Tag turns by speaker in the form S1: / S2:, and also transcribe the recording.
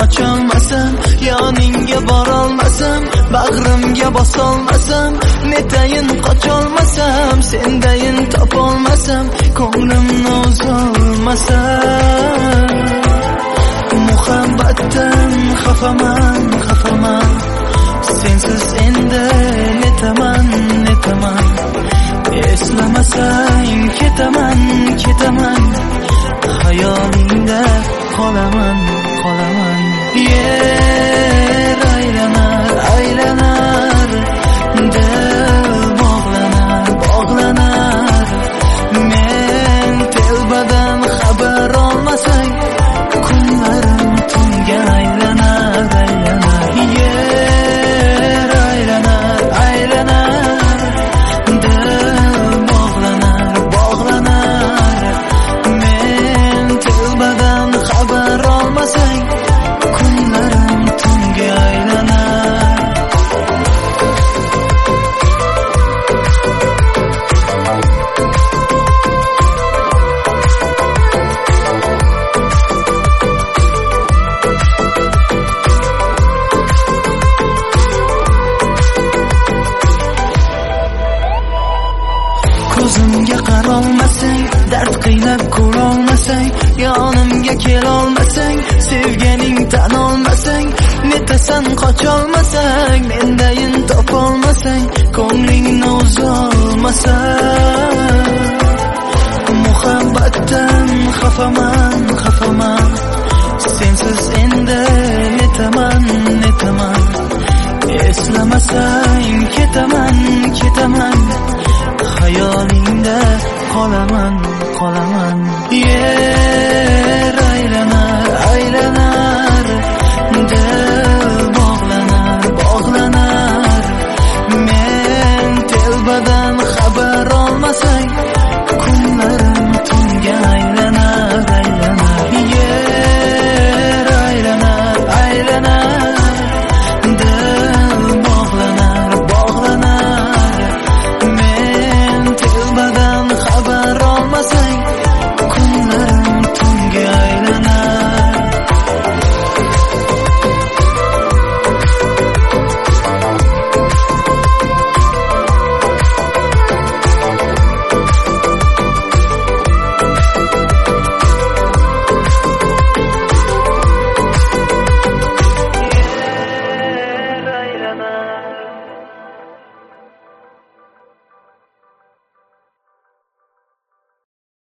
S1: ocholmasam, yoningga borolmasam, bag'rimga bosolmasam, netayin qocholmasam, sendayin topolmasam, ko'nglimni uzolmasam, muhabbatdan xafaman, xafaman, sensiz endi netaman, netaman, eslamasang ketaman, ketaman, xayolingda qolaman, qolaman. Yer aylanar, aylanar, dil bog'lanar, bog'lanar, men telbadan xabar olmasang, kunlarim tunga aylanar, aylanar. Yer aylanar, aylanar, dil bog'lanar, bog'lanar, men telbadan xabar olmasang, kunlarim tunga aylanar. Ko'zimga qarolmasang, dard qiynab ko'rolmasang, yonimga kelolmasang, sevganing tan olmasang, netasan qocholmasang, mendayin topolmasang, ko'nglingni uzolmasang, muhabbatdan xafaman, xafaman, sensiz endi netaman, netaman, eslamasang ketaman, ketaman, xayolingda qolaman, qolaman.